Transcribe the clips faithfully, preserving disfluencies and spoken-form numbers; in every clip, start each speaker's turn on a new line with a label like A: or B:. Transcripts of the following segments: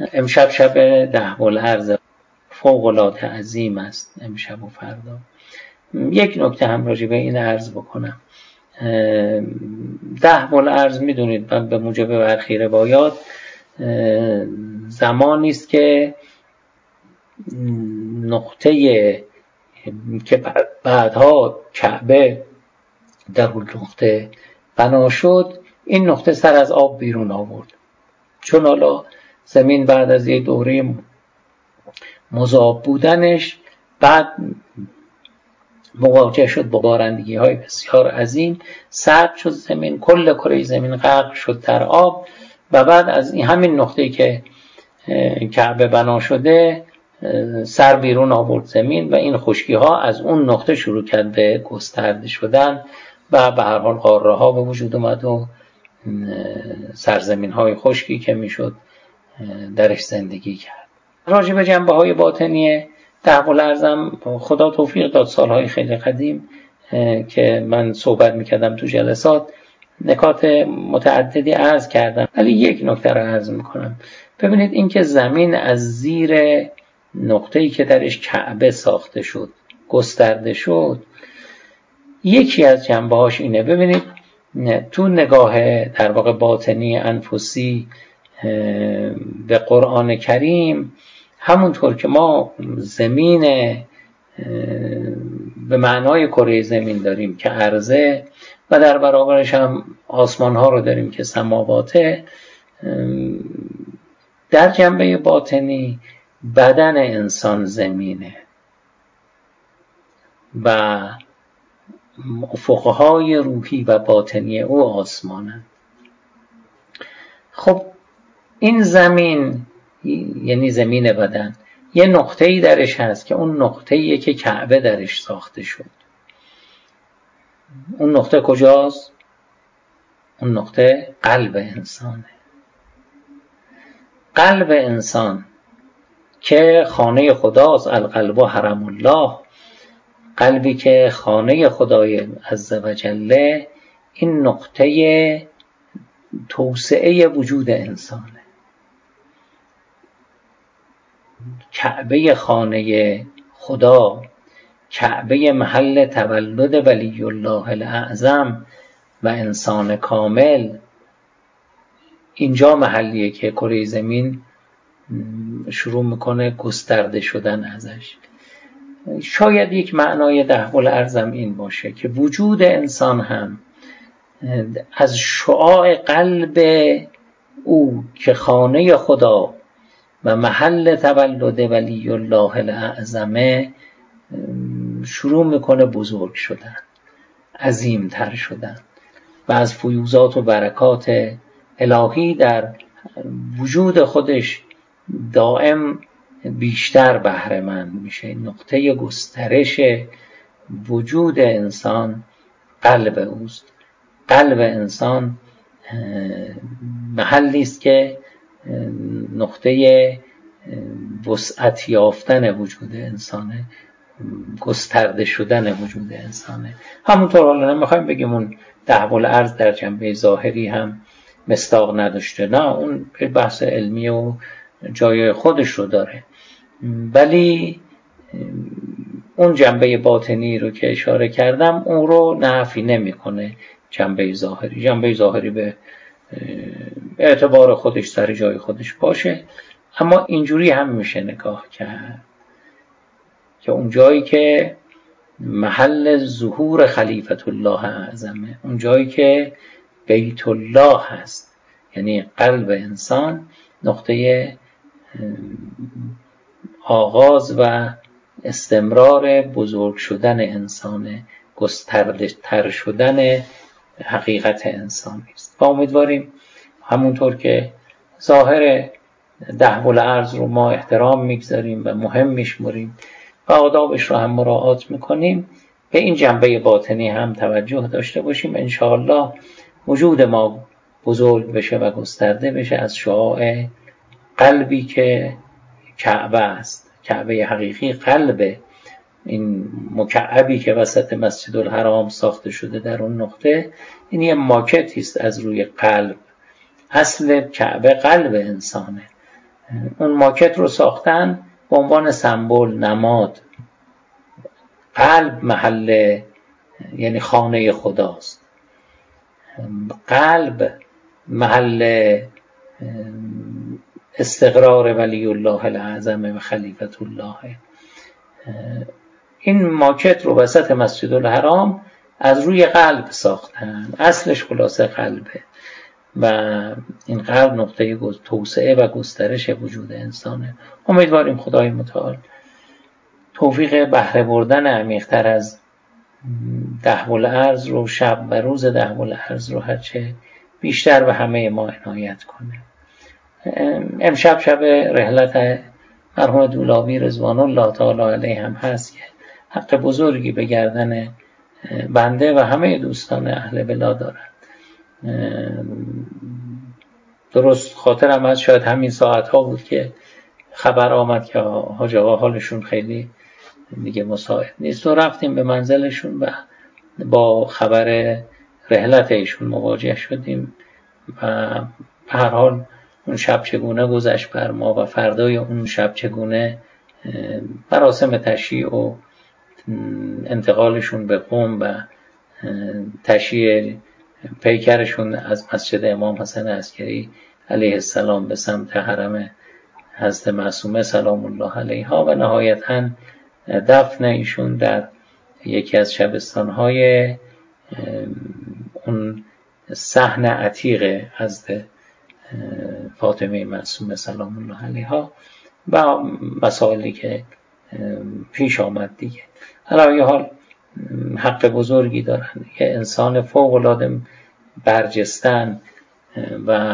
A: امشب شب دهوالعرض فوق العاده عظیم است، امشب و فردا. یک نکته هم راجع به این عرض بکنم. دهوالعرض میدونید من به موجب برخی روایات زمانی است که نقطه که بعدها کعبه در اون نقطه بنا شد، این نقطه سر از آب بیرون آورد، چون حالا زمین بعد از یک دوره مذاب بودنش بعد مواجه شد با بارندگی های بسیار عظیم، سرد شد زمین، کل کره زمین غرق شد در آب و بعد از این همین نقطه‌ای که کعبه بنا شده سر بیرون آورد زمین و این خشکی ها از اون نقطه شروع کرد به گسترده شدن و به هر حال قاره ها به وجود اومد و سرزمین های خشکی که میشد درش زندگی کرد. راجع به جنبه های باطنی دهوالعرضم خدا توفیق داد سالهای خیلی قدیم که من صحبت میکردم تو جلسات، نکات متعددی عرض کردم، ولی یک نکته رو عرض میکنم. ببینید این که زمین از زیر نقطه‌ای که درش کعبه ساخته شد گسترده شد، یکی از جنبه‌هاش اینه. ببینید تو نگاه در واقع باطنی انفسی به قرآن کریم، همونطور که ما زمین به معنای کره زمین داریم که عرضه و در برابرش هم آسمان ها رو داریم که سماواته، در جنبه باطنی بدن انسان زمینه و افقهای روحی و باطنی او آسمانه. خب این زمین یعنی زمین بدن یه نقطه‌ای درش هست که اون نقطه‌ایه که کعبه درش ساخته شد. اون نقطه کجاست؟ اون نقطه قلب انسانه. قلب انسان که خانه خداست، القلب و حرم الله، قلبی که خانه خدای عزوجل، این نقطه توسعه وجود انسانه. کعبه خانه خدا، کعبه محل تولد ولی الله الاعظم و انسان کامل، اینجا محلیه که کره زمین شروع میکنه گسترده شدن ازش. شاید یک معنای دهوالعرضم این باشه که وجود انسان هم از شعاع قلب او که خانه خدا و محل تولد ولی الله الاعظم شروع میکنه بزرگ شدن، عظیمتر شدن و از فیوضات و برکات الهی در وجود خودش دائم بیشتر بهره مند میشه. نقطه گسترش وجود انسان قلب اوست. قلب انسان محلی است که نقطه وسعت یافتن وجود انسانه، گسترده شدن وجود انسانه. همونطور حالا نمیخوایم بگیم اون دهوالعرض در جنبه ظاهری هم مصداق نداشته، نه، اون بحث علمی و جای خودش رو داره، ولی اون جنبه باطنی رو که اشاره کردم اون رو نفی نمیکنه جنبه ظاهری. جنبه ظاهری به اعتبار خودش سر جای خودش باشه، اما اینجوری هم میشه نگاه کرد که اون جایی که محل ظهور خلیفت الله اعظمه، اون جایی که بیت الله هست، یعنی قلب انسان، نقطه آغاز و استمرار بزرگ شدن انسان، گسترده تر شدن حقیقت انسانی است. و امیدواریم همونطور که ظاهر دهوالعرض رو ما احترام میگذاریم و مهم میشمریم و آدابش رو هم مراعات میکنیم، به این جنبه باطنی هم توجه داشته باشیم. انشاءالله وجود ما بزرگ بشه و گسترده بشه از شعاع قلبی که کعبه است، کعبه حقیقی، قلب این مکعبی که وسط مسجد الحرام ساخته شده در اون نقطه، این یه ماکتی است از روی قلب. اصل کعبه قلب انسانه اون ماکت رو ساختن به عنوان سمبل، نماد. قلب محل، یعنی خانه خداست. قلب محل استقرار ولی الله الاعظم و خلیفت الله. این ماکت رو وسط مسجد الحرام از روی قلب ساختن. اصلش خلاصه قلبه و این قلب نقطه توسعه و گسترش وجود انسانه. امیدواریم خدای متعال توفیق بهره بردن عمیق‌تر از دهب الارض رو، شب و روز دهب الارض رو هرچه بیشتر به همه ما عنایت کنه. امشب شب رحلت مرحوم دولابی رضوان الله تعالی علیه هم هست که حق بزرگی به گردن بنده و همه دوستان اهل بلا دارن. درست خاطرم از شاید همین ساعت ها بود که خبر آمد که حاج آقا حالشون خیلی دیگه مساعد نیست و رفتیم به منزلشون و با خبر رحلت ایشون مواجه شدیم و به هر حال اون شب چگونه گذشت بر ما و فردای اون شب چگونه مراسم تشییع و انتقالشون به قم و تشییع پیکرشون از مسجد امام حسن عسکری علیه السلام به سمت حرم حضرت معصومه سلام الله علیها و نهایتاً دفن ایشون در یکی از شبستان‌های اون صحن عتیق حضرت فاطمه معصومه سلام الله علیها و مسائلی که پیش آمد دیگه. علی حال حق بزرگی دارن، یه انسان فوق‌العاده برجستن و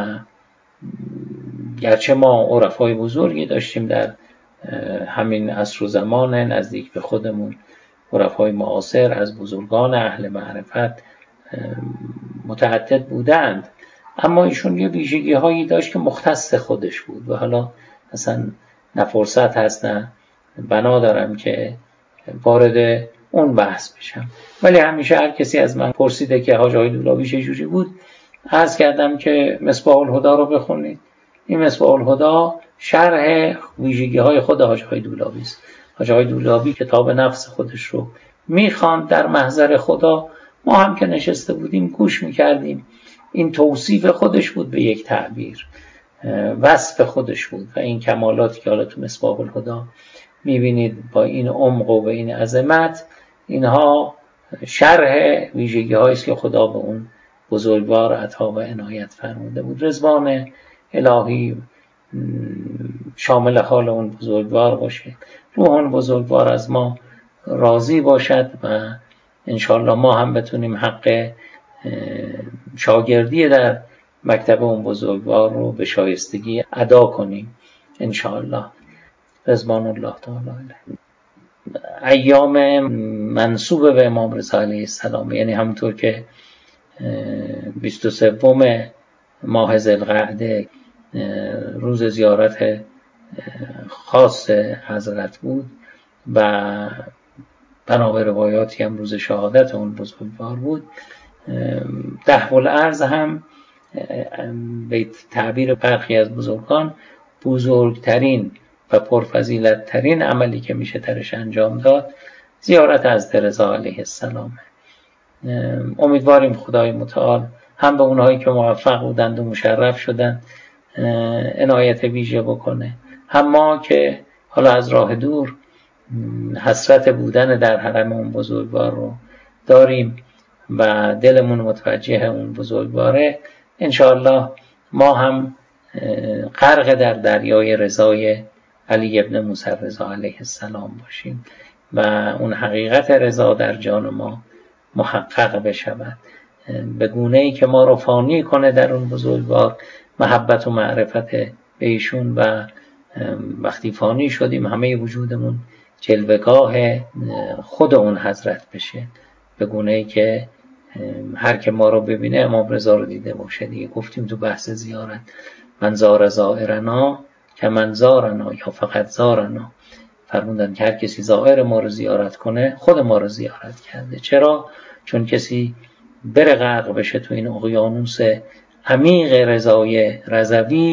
A: گرچه ما عرفای بزرگی داشتیم در همین عصر و زمان نزدیک به خودمون، عرفای معاصر از بزرگان اهل معرفت متعدد بودند، اما ایشون یه ویژگی هایی داشت که مختص خودش بود و حالا اصلا نه فرصت هست نه بنا دارم که وارد اون بحث بشم. ولی همیشه هر کسی از من پرسیده که حاج آقای دولابی چجوری بود، عرض کردم که مصباح الهدی رو بخونید. این مصباح الهدی شرح ویژگی های خود حاج آقای دولابی است. حاج آقای دولابی کتاب نفس خودش رو میخواند در محضر خدا، ما هم که نشسته بودیم گوش میکردیم. این توصیف خودش بود به یک تعبیر، وصف خودش بود و این کمالاتی که حالا تو مصباح الهدی میبینید با این عمق و به این عظمت، اینها شرح ویژگی هایی است که خدا به اون بزرگوار عطا و عنایت فرموده بود. رضوان الهی شامل حال اون بزرگوار باشه، روح اون بزرگوار از ما راضی باشد و انشاءالله ما هم بتونیم حق شاگردی در مکتب اون بزرگوار رو به شایستگی ادا کنیم انشاءالله. رضوان الله تعالی علیه. ایام منسوب به امام رضا علیه السلام، یعنی همونطور که بیست و سوم ماه ذوالقعده روز زیارت خاص حضرت بود و بنابر روایاتی هم روز شهادت اون بزرگوار بود. دهب الارض هم به تعبیر برخی از بزرگان بزرگترین و پرفضیلت‌ترین عملی که میشه درش انجام داد زیارت حضرت رضا علیه السلام. امیدواریم خدای متعال هم به اونهایی که موفق بودند و مشرف شدند عنایت ویژه بکنه، هم ما که حالا از راه دور حسرت بودن در حرم اون بزرگوار رو داریم و دلمون متوجه اون بزرگواره، انشاءالله ما هم غرق در دریای رضای علی ابن موسی رضا علیه السلام باشیم و اون حقیقت رضا در جان ما محقق بشود به گونه‌ای که ما رو فانی کنه در اون بزرگوار محبت و معرفت به ایشون و وقتی فانی شدیم همه وجودمون جلوه‌گاه خود اون حضرت بشه به گونه‌ای که هر که ما رو ببینه امام رضا رو دیده باشه. دیگه گفتیم تو بحث زیارت من زار زائرنا که من زارنا یا فقط زارنا، فرمودن که هر کسی زائر ما رو زیارت کنه خود ما رو زیارت کرده. چرا؟ چون کسی بره غرق بشه تو این اقیانوس عمیق رضای رضوی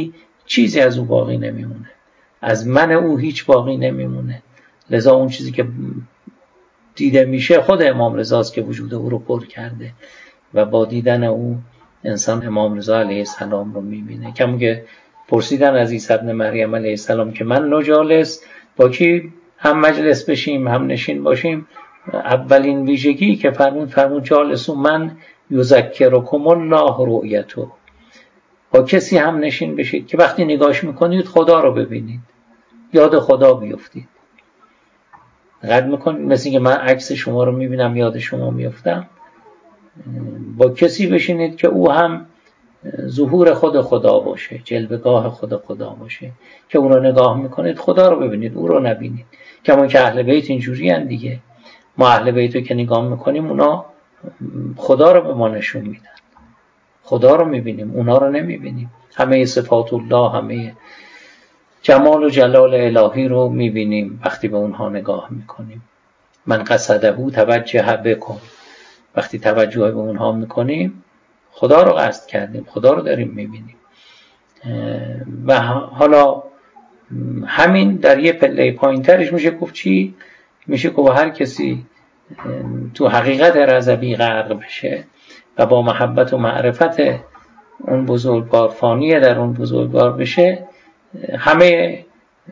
A: چیزی از او باقی نمیمونه، از من او هیچ باقی نمیمونه. لذا اون چیزی که دیده میشه خود امام رضاست که وجود او رو پر کرده و با دیدن او انسان امام رضا علیه السلام رو میبینه. کمون که پرسیدن از عیسی ابن مریم علیه السلام که من نجالس با کی هم مجلس بشیم هم نشین باشیم، اولین ویژگی که فرمود فرمود جالسو من یذکرکم الله رؤیتو، با کسی هم نشین بشید که وقتی نگاش میکنید خدا رو ببینید، یاد خدا بیفتید. قد میکنید مثل که من عکس شما رو میبینم یاد شما میفتم. با کسی بشینید که او هم ظهور خود خدا باشه، جلوه‌گاه خود خدا باشه، که اون رو نگاه میکنید خدا رو ببینید، او رو نبینید. کما که اهل بیت اینجوری هن دیگه، ما اهل بیت رو که نگاه میکنیم اونا خدا رو به ما نشون میدن، خدا رو میبینیم، اونا رو نمیبینیم. همه صفات الله، همه جمال و جلال الهی رو میبینیم وقتی به اونها نگاه میکنیم. من قصده توجه بکن، وقتی توجه به اونها میکنیم خدا رو قصد کردیم، خدا رو داریم میبینیم. و حالا همین در یه پله پایینترش میشه گفت چی؟ میشه گفت هر کسی تو حقیقت رضوی غرق بشه و با محبت و معرفت اون بزرگوار فانیه در اون بزرگوار بشه، همه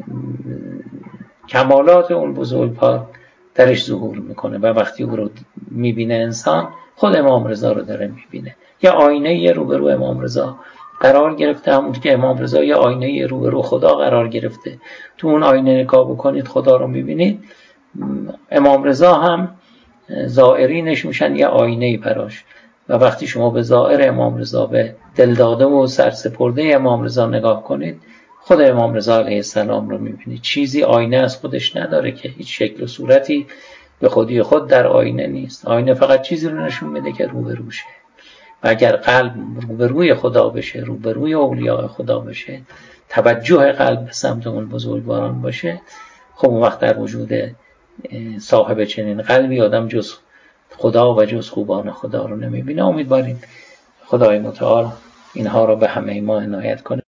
A: کمالات اون بزرگوار درش ظهور میکنه و وقتی او رو میبینه انسان خود امام رضا رو داره میبینه. یه آینه یه روبرو امام رضا قرار گرفته، همون که امام رضا یه آینه یه روبرو خدا قرار گرفته، تو اون آینه نگاه بکنید خدا رو میبینید. امام رضا هم زائرینش میشن یه آینه براش و وقتی شما به زائر امام رضا، به دلداده و سرسپرده امام رضا نگاه کنید خود امام رضا علیه السلام رو میبینید. چیزی آینه از خودش نداره که، هیچ شکل و صورتی به خودی خود در آینه نیست. آینه فقط چیزی رو نشون میده که روبروشه و اگر قلب روبروی خدا بشه، روبروی اولیاء خدا بشه، توجه قلب به سمت اون بزرگواران باشه، خب اون وقت در وجود صاحب چنین قلبی آدم جز خدا و جز خوبان خدا رو نمیبینه. امیدواریم خدای متعال اینها رو به همه ما عنایت کنه.